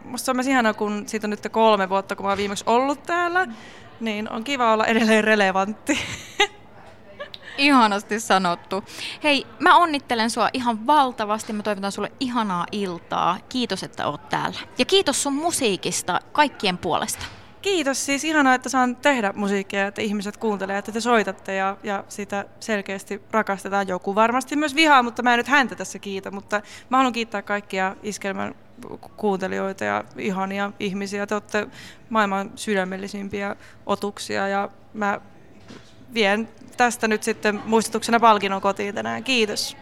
musta se on myös ihanaa, kun siitä on nyt 3 vuotta, kun mä oon viimeksi ollut täällä, niin on kiva olla edelleen relevantti. Ihanasti sanottu. Hei, mä onnittelen sua ihan valtavasti. Mä toivotan sulle ihanaa iltaa. Kiitos, että oot täällä. Ja kiitos sun musiikista kaikkien puolesta. Kiitos, siis ihanaa, että saan tehdä musiikkia, että ihmiset kuuntelee, että te soitatte ja sitä selkeästi rakastetaan. Joku varmasti myös vihaa, mutta mä en nyt häntä tässä kiitä, mutta mä haluan kiittää kaikkia Iskelmän kuuntelijoita ja ihania ihmisiä. Te olette maailman sydämellisimpiä otuksia ja mä vien tästä nyt sitten muistutuksena palkinnon kotiin tänään. Kiitos.